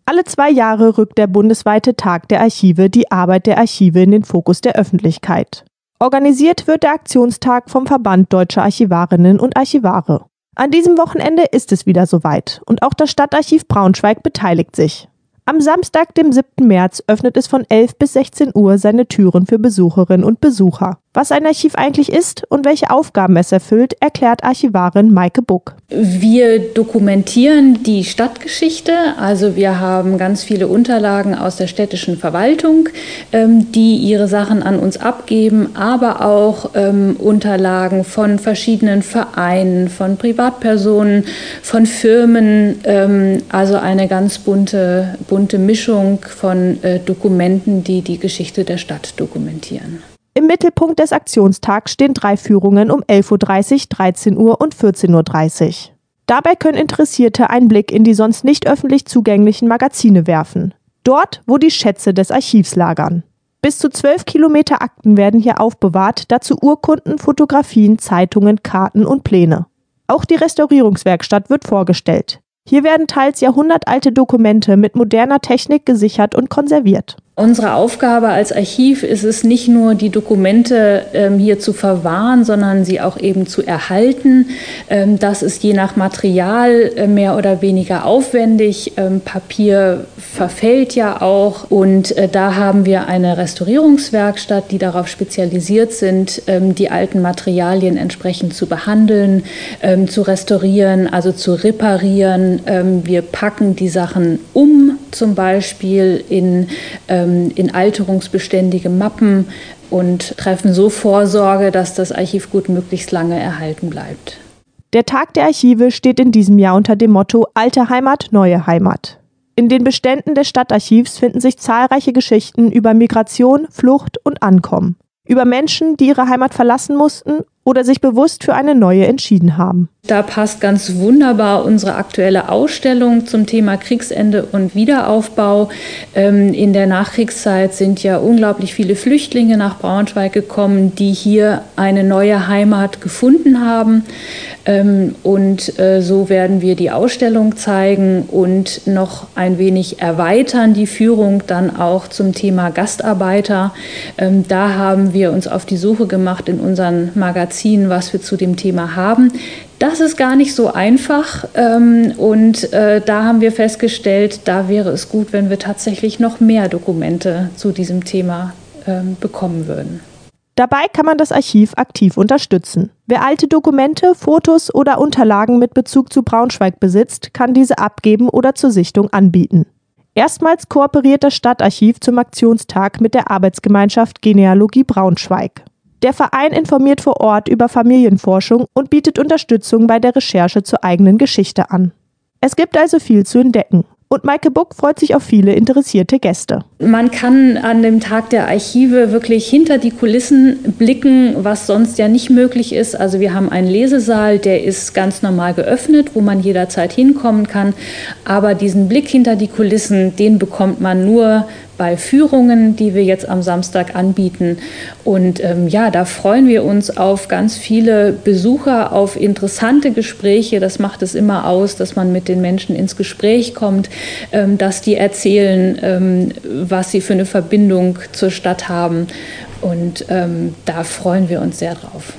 Alle 2 Jahre rückt der bundesweite Tag der Archive die Arbeit der Archive in den Fokus der Öffentlichkeit. Organisiert wird der Aktionstag vom Verband Deutscher Archivarinnen und Archivare. An diesem Wochenende ist es wieder soweit und auch das Stadtarchiv Braunschweig beteiligt sich. Am Samstag, dem 7. März, öffnet es von 11 bis 16 Uhr seine Türen für Besucherinnen und Besucher. Was ein Archiv eigentlich ist und welche Aufgaben es erfüllt, erklärt Archivarin Maike Buck. Wir dokumentieren die Stadtgeschichte, also wir haben ganz viele Unterlagen aus der städtischen Verwaltung, die ihre Sachen an uns abgeben, aber auch Unterlagen von verschiedenen Vereinen, von Privatpersonen, von Firmen, also eine ganz bunte Mischung von Dokumenten, die die Geschichte der Stadt dokumentieren. Im Mittelpunkt des Aktionstags stehen 3 Führungen um 11.30 Uhr, 13 Uhr und 14.30 Uhr. Dabei können Interessierte einen Blick in die sonst nicht öffentlich zugänglichen Magazine werfen. Dort, wo die Schätze des Archivs lagern. Bis zu 12 Kilometer Akten werden hier aufbewahrt, dazu Urkunden, Fotografien, Zeitungen, Karten und Pläne. Auch die Restaurierungswerkstatt wird vorgestellt. Hier werden teils jahrhundertalte Dokumente mit moderner Technik gesichert und konserviert. Unsere Aufgabe als Archiv ist es nicht nur, die Dokumente hier zu verwahren, sondern sie auch eben zu erhalten. Das ist je nach Material mehr oder weniger aufwendig. Papier verfällt ja auch und da haben wir eine Restaurierungswerkstatt, die darauf spezialisiert sind, die alten Materialien entsprechend zu behandeln, zu restaurieren, also zu reparieren. Wir packen die Sachen um, zum Beispiel in alterungsbeständige Mappen und treffen so Vorsorge, dass das Archivgut möglichst lange erhalten bleibt. Der Tag der Archive steht in diesem Jahr unter dem Motto Alte Heimat, neue Heimat. In den Beständen des Stadtarchivs finden sich zahlreiche Geschichten über Migration, Flucht und Ankommen. Über Menschen, die ihre Heimat verlassen mussten oder sich bewusst für eine neue entschieden haben. Da passt ganz wunderbar unsere aktuelle Ausstellung zum Thema Kriegsende und Wiederaufbau. In der Nachkriegszeit sind ja unglaublich viele Flüchtlinge nach Braunschweig gekommen, die hier eine neue Heimat gefunden haben. So werden wir die Ausstellung zeigen und noch ein wenig erweitern, die Führung dann auch zum Thema Gastarbeiter. Da haben wir uns auf die Suche gemacht in unseren Magazinen, was wir zu dem Thema haben. Das ist gar nicht so einfach da haben wir festgestellt, da wäre es gut, wenn wir tatsächlich noch mehr Dokumente zu diesem Thema bekommen würden. Dabei kann man das Archiv aktiv unterstützen. Wer alte Dokumente, Fotos oder Unterlagen mit Bezug zu Braunschweig besitzt, kann diese abgeben oder zur Sichtung anbieten. Erstmals kooperiert das Stadtarchiv zum Aktionstag mit der Arbeitsgemeinschaft Genealogie Braunschweig. Der Verein informiert vor Ort über Familienforschung und bietet Unterstützung bei der Recherche zur eigenen Geschichte an. Es gibt also viel zu entdecken. Und Maike Buck freut sich auf viele interessierte Gäste. Man kann an dem Tag der Archive wirklich hinter die Kulissen blicken, was sonst ja nicht möglich ist. Also wir haben einen Lesesaal, der ist ganz normal geöffnet, wo man jederzeit hinkommen kann. Aber diesen Blick hinter die Kulissen, den bekommt man nur bei Führungen, die wir jetzt am Samstag anbieten. Und da freuen wir uns auf ganz viele Besucher, auf interessante Gespräche. Das macht es immer aus, dass man mit den Menschen ins Gespräch kommt, dass die erzählen, was sie für eine Verbindung zur Stadt haben. Und da freuen wir uns sehr drauf.